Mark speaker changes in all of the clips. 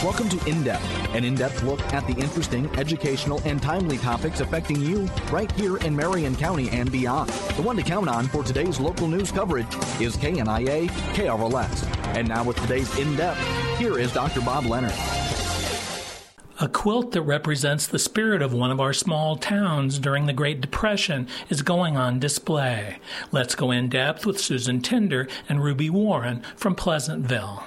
Speaker 1: Welcome to In Depth, an in-depth look at the interesting, educational, and timely topics affecting you right here in Marion County and beyond. The one to count on for today's local news coverage is KNIA KRLS. And now with today's In Depth, here is Dr. Bob Leonard.
Speaker 2: A quilt that represents the spirit of one of our small towns during the Great Depression is going on display. Let's go in depth with Susan Tinder and Ruby Warren from Pleasantville.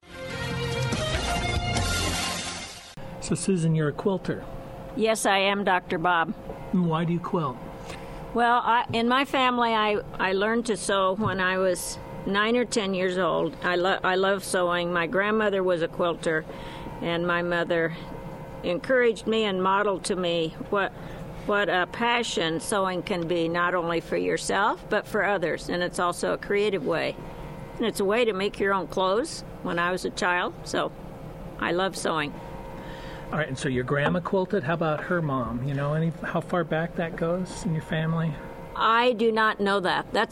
Speaker 2: So, Susan, you're a quilter.
Speaker 3: Yes, I am, Dr. Bob.
Speaker 2: Why do you quilt?
Speaker 3: Well, in my family, I learned to sew when I was 9 or 10 years old. I love sewing. My grandmother was a quilter, and my mother encouraged me and modeled to me what a passion sewing can be, not only for yourself, but for others. And it's also a creative way. And it's a way to make your own clothes when I was a child, so I love sewing.
Speaker 2: All right, and so your grandma quilted. How about her mom? You know, how far back that goes in your family?
Speaker 3: I do not know that. That's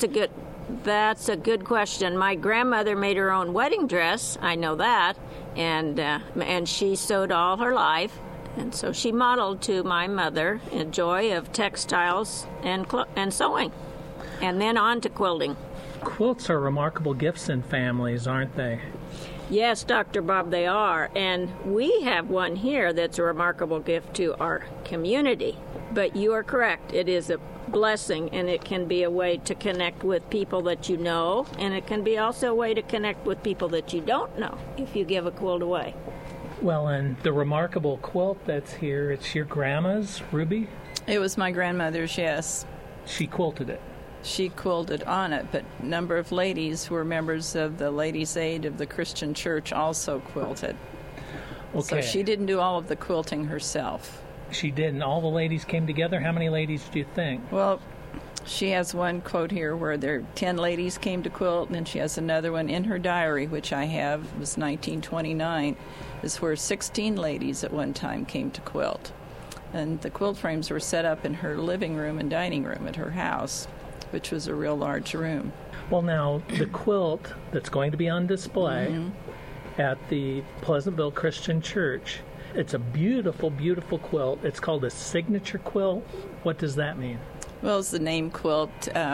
Speaker 3: a good question. My grandmother made her own wedding dress. I know that, and she sewed all her life, and so she modeled to my mother a joy of textiles and sewing, and then on to quilting.
Speaker 2: Quilts are remarkable gifts in families, aren't they?
Speaker 3: Yes, Dr. Bob, they are, and we have one here that's a remarkable gift to our community. But you are correct. It is a blessing, and it can be a way to connect with people that you know, and it can be also a way to connect with people that you don't know if you give a quilt away.
Speaker 2: Well, and the remarkable quilt that's here, it's your grandma's, Ruby?
Speaker 4: It was my grandmother's, yes.
Speaker 2: She quilted it.
Speaker 4: She quilted on it, but a number of ladies who were members of the Ladies' Aid of the Christian Church also quilted.
Speaker 2: Okay.
Speaker 4: So she didn't do all of the quilting herself.
Speaker 2: She did, and all the ladies came together. How many ladies do you think?
Speaker 4: Well, she has one quote here where 10 ladies came to quilt, and then she has another one in her diary, which I have, it was 1929, is where 16 ladies at one time came to quilt. And the quilt frames were set up in her living room and dining room at her house, which was a real large room.
Speaker 2: Well, now, the quilt that's going to be on display at the Pleasantville Christian Church, it's a beautiful, beautiful quilt. It's called a signature quilt. What does that mean?
Speaker 4: Well, it's the name quilt.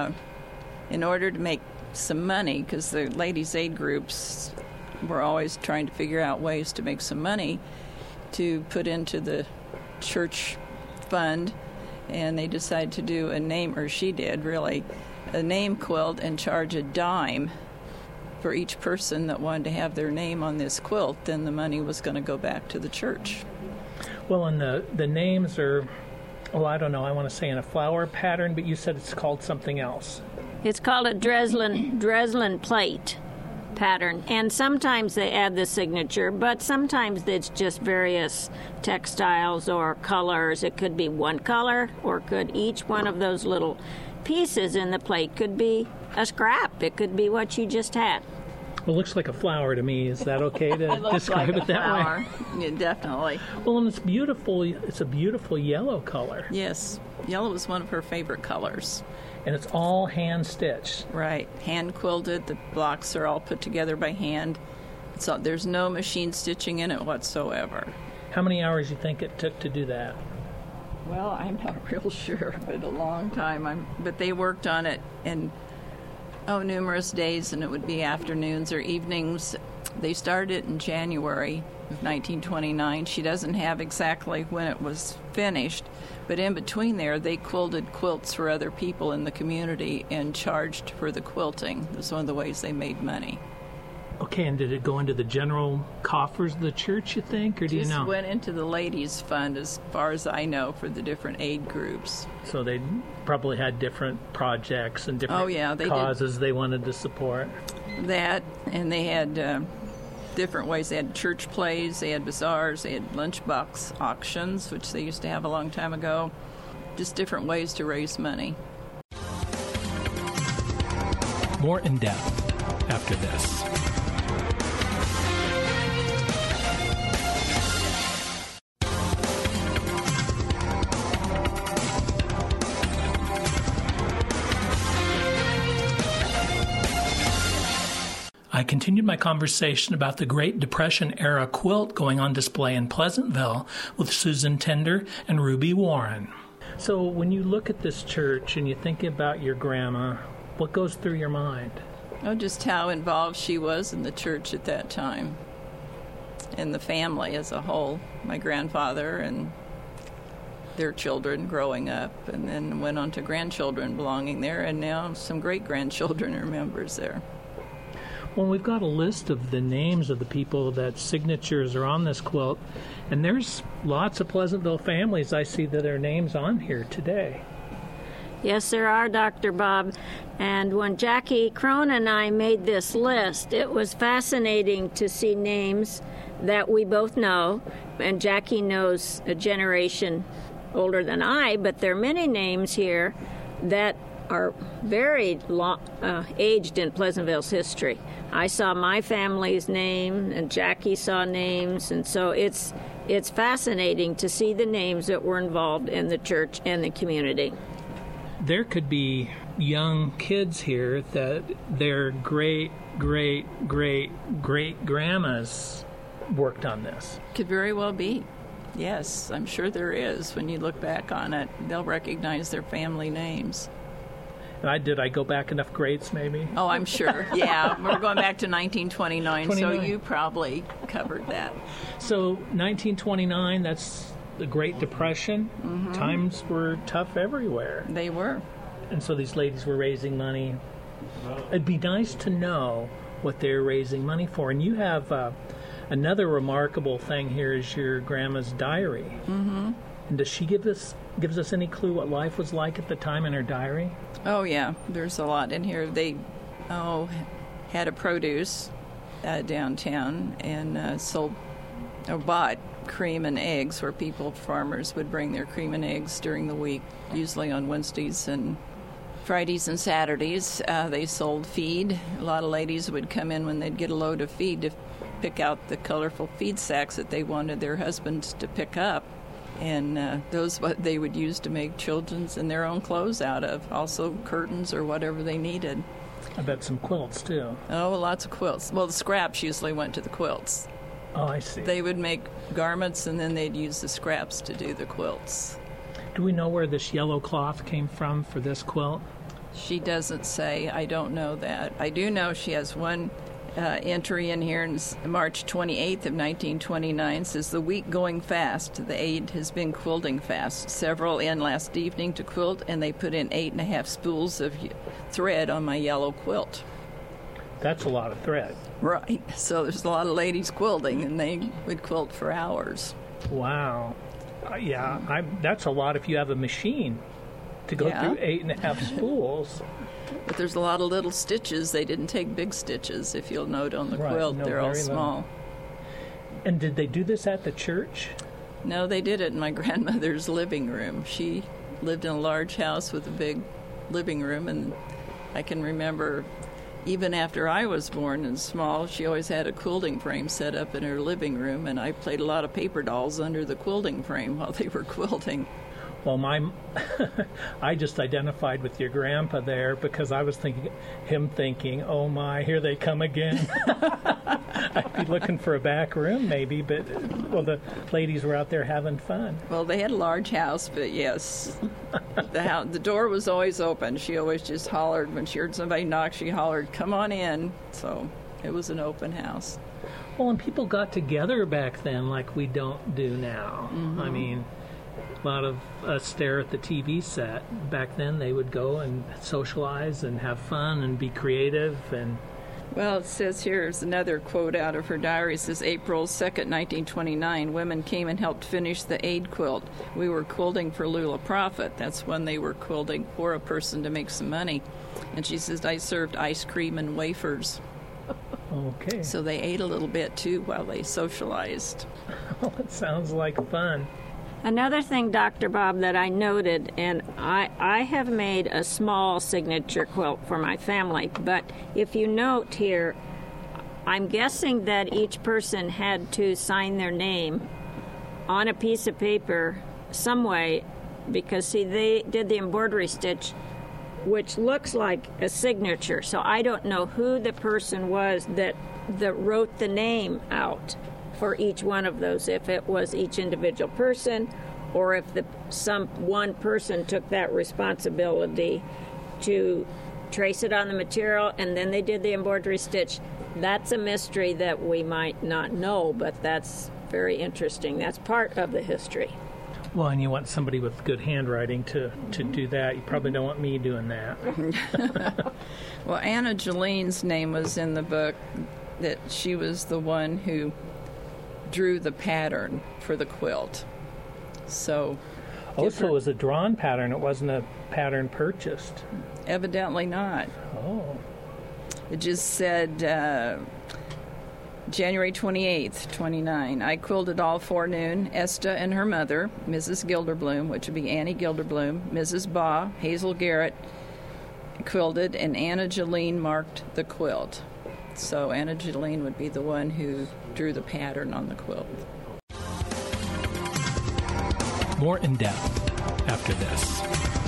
Speaker 4: In order to make some money, because the Ladies' Aid groups were always trying to figure out ways to make some money to put into the church fund, and they decided to do a name, or she did really, a name quilt and charge a dime for each person that wanted to have their name on this quilt. Then the money was going to go back to the church.
Speaker 2: Well, and the names are, I don't know, I want to say in a flower pattern, but you said it's called something else.
Speaker 3: It's called a Dreslin plate pattern, and sometimes they add the signature, but sometimes it's just various textiles or colors. It could be one color, or could each one of those little pieces in the plate could be a scrap. It could be what you just had.
Speaker 2: Well, it looks like a flower to me. Is that okay to describe
Speaker 4: like
Speaker 2: it that
Speaker 4: flower.
Speaker 2: way?
Speaker 4: Yeah, definitely.
Speaker 2: Well, and it's beautiful. It's a beautiful yellow color.
Speaker 4: Yes, yellow was one of her favorite colors.
Speaker 2: And it's all hand-stitched.
Speaker 4: Right, hand-quilted. The blocks are all put together by hand. So there's no machine stitching in it whatsoever.
Speaker 2: How many hours do you think it took to do that?
Speaker 4: Well, I'm not real sure, but a long time. But they worked on it in numerous days, and it would be afternoons or evenings. They started in January of 1929. She doesn't have exactly when it was finished, but in between there, they quilted quilts for other people in the community and charged for the quilting. It was one of the ways they made money.
Speaker 2: Okay, and did it go into the general coffers of the church, you think, or do you know?
Speaker 4: Just went into the ladies' fund, as far as I know, for the different aid groups.
Speaker 2: So they probably had different projects and different causes they wanted to support.
Speaker 4: That, and they had different ways. They had church plays, they had bazaars, they had lunchbox auctions, which they used to have a long time ago. Just different ways to raise money.
Speaker 2: More in depth after this. I continued my conversation about the Great Depression-era quilt going on display in Pleasantville with Susan Tender and Ruby Warren. So when you look at this church and you think about your grandma, what goes through your mind?
Speaker 4: Oh, just how involved she was in the church at that time, and the family as a whole. My grandfather and their children growing up, and then went on to grandchildren belonging there, and now some great-grandchildren are members there.
Speaker 2: Well, we've got a list of the names of the people that signatures are on this quilt, and there's lots of Pleasantville families I see that their names on here today.
Speaker 3: Yes, there are, Dr. Bob. And when Jackie Crone and I made this list, it was fascinating to see names that we both know, and Jackie knows a generation older than I, but there are many names here that are very aged in Pleasantville's history. I saw my family's name, and Jackie saw names, and so it's fascinating to see the names that were involved in the church and the community.
Speaker 2: There could be young kids here that their great-great-great-great-grandmas worked on this.
Speaker 4: Could very well be. Yes, I'm sure there is. When you look back on it, they'll recognize their family names.
Speaker 2: Did I go back enough grades, maybe?
Speaker 4: Oh, I'm sure. Yeah, we're going back to 1929, so you probably covered that.
Speaker 2: So 1929, that's the Great Depression. Mm-hmm. Times were tough everywhere.
Speaker 4: They were.
Speaker 2: And so these ladies were raising money. It'd be nice to know what they're raising money for. And you have another remarkable thing here is your grandma's diary. Mm-hmm. And does she gives us any clue what life was like at the time in her diary?
Speaker 4: Oh, yeah. There's a lot in here. They had a produce downtown and bought cream and eggs, where farmers would bring their cream and eggs during the week, usually on Wednesdays and Fridays and Saturdays. They sold feed. A lot of ladies would come in when they'd get a load of feed to pick out the colorful feed sacks that they wanted their husbands to pick up. And those what they would use to make children's and their own clothes out of. Also curtains or whatever they needed.
Speaker 2: I bet some quilts, too.
Speaker 4: Oh, lots of quilts. Well, the scraps usually went to the quilts.
Speaker 2: Oh, I see.
Speaker 4: They would make garments, and then they'd use the scraps to do the quilts.
Speaker 2: Do we know where this yellow cloth came from for this quilt?
Speaker 4: She doesn't say. I don't know that. I do know she has one entry in here, in March 28th of 1929, says, "The week going fast. The aide has been quilting fast. Several in last evening to quilt, and they put in 8.5 spools of thread on my yellow quilt."
Speaker 2: That's a lot of thread.
Speaker 4: Right. So there's a lot of ladies quilting, and they would quilt for hours.
Speaker 2: Wow. That's a lot if you have a machine to go through 8.5 spools.
Speaker 4: But there's a lot of little stitches. They didn't take big stitches, if you'll note on the quilt. No, they're all small.
Speaker 2: Little. And did they do this at the church?
Speaker 4: No, they did it in my grandmother's living room. She lived in a large house with a big living room, and I can remember even after I was born and small, she always had a quilting frame set up in her living room, and I played a lot of paper dolls under the quilting frame while they were quilting.
Speaker 2: Well, I just identified with your grandpa there because I was thinking, oh my, here they come again. I'd be looking for a back room maybe, but the ladies were out there having fun.
Speaker 4: Well, they had a large house, but yes, the door was always open. She always just hollered when she heard somebody knock. She hollered, "Come on in." So it was an open house.
Speaker 2: Well, and people got together back then like we don't do now. Mm-hmm. I mean, a lot of us stare at the TV set. Back then they would go and socialize and have fun and be creative. And
Speaker 4: well, it says here's another quote out of her diary. It says, April 2nd, 1929, women came and helped finish the aid quilt. We were quilting for Lula Profit. That's when they were quilting for a person to make some money. And she says, I served ice cream and wafers.
Speaker 2: Okay.
Speaker 4: So they ate a little bit, too, while they socialized.
Speaker 2: Well, it sounds like fun.
Speaker 3: Another thing, Dr. Bob, that I noted, and I have made a small signature quilt for my family, but if you note here, I'm guessing that each person had to sign their name on a piece of paper some way, because, see, they did the embroidery stitch which looks like a signature. So I don't know who the person was that wrote the name out for each one of those, if it was each individual person or if one person took that responsibility to trace it on the material and then they did the embroidery stitch. That's a mystery that we might not know, but that's very interesting. That's part of the history.
Speaker 2: Well, and you want somebody with good handwriting to do that. You probably don't want me doing that.
Speaker 4: Well, Anna Joline's name was in the book, that she was the one who drew the pattern for the quilt. So
Speaker 2: it was a drawn pattern. It wasn't a pattern purchased.
Speaker 4: Evidently not.
Speaker 2: Oh.
Speaker 4: It just said January 28th, 29. I quilted all forenoon. Esta and her mother, Mrs. Gilderbloom, which would be Annie Gilderbloom, Mrs. Baugh, Hazel Garrett, quilted, and Anna Joline marked the quilt. So Anna Joline would be the one who drew the pattern on the quilt.
Speaker 2: More in depth after this.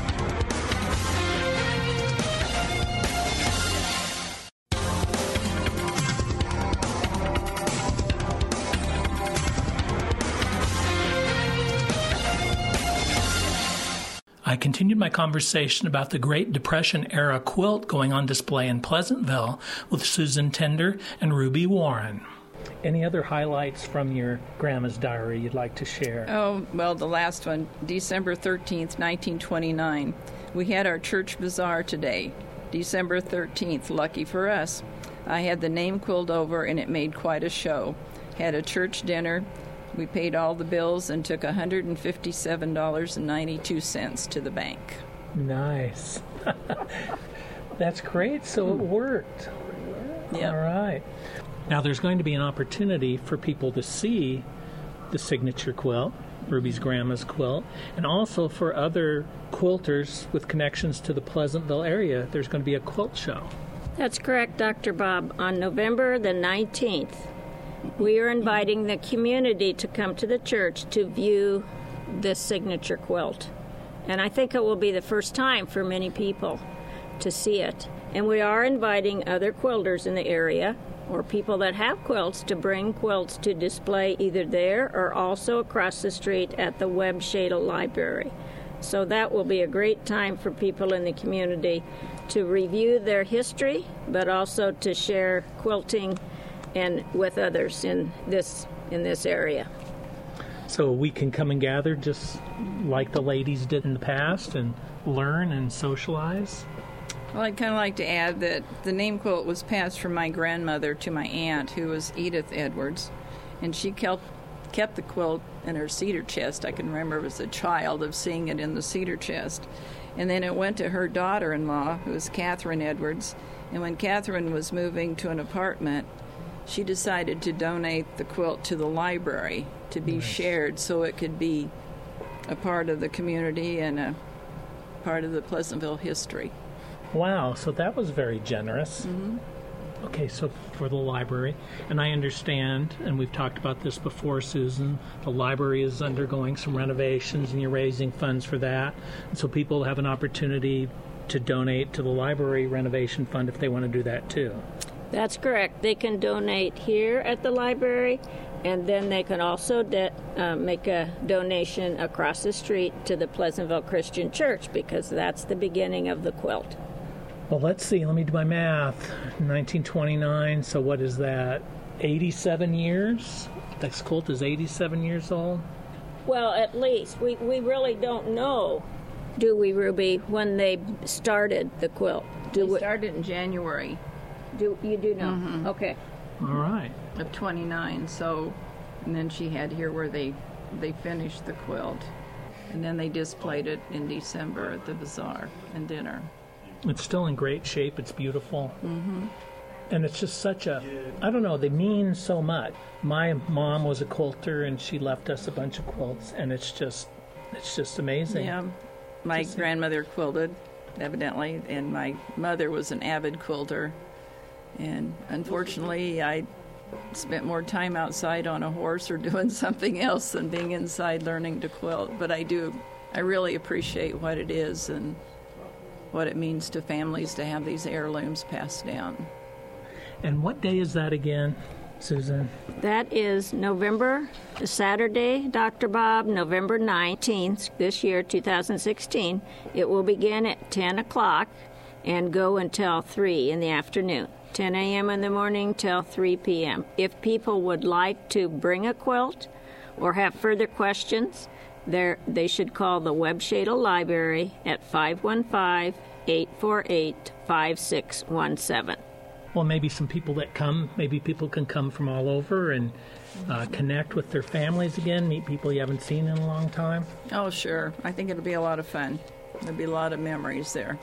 Speaker 2: I continued my conversation about the Great Depression-era quilt going on display in Pleasantville with Susan Tender and Ruby Warren. Any other highlights from your grandma's diary you'd like to share?
Speaker 4: Oh, well, the last one, December 13th, 1929. We had our church bazaar today. December 13th, lucky for us. I had the name quilled over, and it made quite a show. Had a church dinner. We paid all the bills and took $157.92 to the bank.
Speaker 2: Nice. That's great. So it worked.
Speaker 4: Yep.
Speaker 2: All right. Now there's going to be an opportunity for people to see the signature quilt, Ruby's grandma's quilt, and also for other quilters with connections to the Pleasantville area. There's going to be a quilt show.
Speaker 3: That's correct, Dr. Bob. On November the 19th, we are inviting the community to come to the church to view this signature quilt. And I think it will be the first time for many people to see it. And we are inviting other quilters in the area or people that have quilts to bring quilts to display either there or also across the street at the Webb Shadle Library. So that will be a great time for people in the community to review their history, but also to share quilting and with others in this area.
Speaker 2: So we can come and gather just like the ladies did in the past and learn and socialize?
Speaker 4: Well, I'd kind of like to add that the name quilt was passed from my grandmother to my aunt, who was Edith Edwards, and she kept the quilt in her cedar chest. I can remember as a child of seeing it in the cedar chest. And then it went to her daughter-in-law, who was Catherine Edwards, and when Catherine was moving to an apartment, she decided to donate the quilt to the library to be shared so it could be a part of the community and a part of the Pleasantville history.
Speaker 2: Wow, so that was very generous.
Speaker 4: Mm-hmm.
Speaker 2: Okay, so for the library, and I understand, and we've talked about this before, Susan, the library is undergoing some renovations and you're raising funds for that. And so people have an opportunity to donate to the library renovation fund if they want to do that too.
Speaker 3: That's correct. They can donate here at the library, and then they can also make a donation across the street to the Pleasantville Christian Church, because that's the beginning of the quilt.
Speaker 2: Well, let's see. Let me do my math. 1929, so what is that? 87 years? This quilt is 87 years old?
Speaker 3: Well, at least. We really don't know, do we, Ruby, when they started the quilt?
Speaker 4: They started in January.
Speaker 3: You do know?
Speaker 4: Mm-hmm.
Speaker 3: Okay.
Speaker 2: All right.
Speaker 4: Of 29, so, and then she had here where they finished the quilt. And then they displayed it in December at the bazaar and dinner.
Speaker 2: It's still in great shape. It's beautiful.
Speaker 4: Mm-hmm.
Speaker 2: And it's just such a, I don't know, they mean so much. My mom was a quilter, and she left us a bunch of quilts, and it's just amazing.
Speaker 4: Yeah. My grandmother quilted, evidently, and my mother was an avid quilter. And unfortunately, I spent more time outside on a horse or doing something else than being inside learning to quilt. But I really appreciate what it is, and what it means to families to have these heirlooms passed down.
Speaker 2: And what day is that again, Susan?
Speaker 3: That is Saturday, Dr. Bob, November 19th, this year, 2016. It will begin at 10 o'clock and go until 3 in the afternoon, 10 a.m. in the morning till 3 p.m. If people would like to bring a quilt or have further questions, they should call the Webshadle Library at 515-848-5617.
Speaker 2: Well, maybe some people that come, maybe people can come from all over and connect with their families again, meet people you haven't seen in a long time.
Speaker 4: Oh, sure. I think it'll be a lot of fun. There'll be a lot of memories there.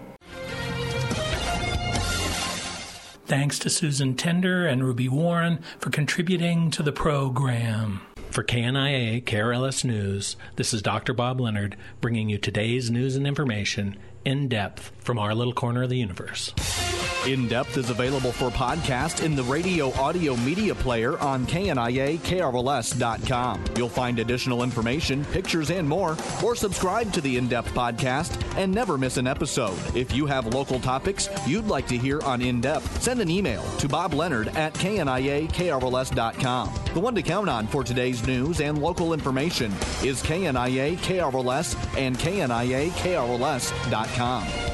Speaker 2: Thanks to Susan Tender and Ruby Warren for contributing to the program. For KNIA KRLS News, this is Dr. Bob Leonard bringing you today's news and information in depth from our little corner of the universe.
Speaker 1: In Depth is available for podcast in the radio audio media player on KNIA-KRLS.com. You'll find additional information, pictures, and more, or subscribe to the In Depth podcast and never miss an episode. If you have local topics you'd like to hear on In Depth, send an email to bobleonard@KNIA-KRLS.com. The one to count on for today's news and local information is KNIA-KRLS and KNIA-KRLS.com.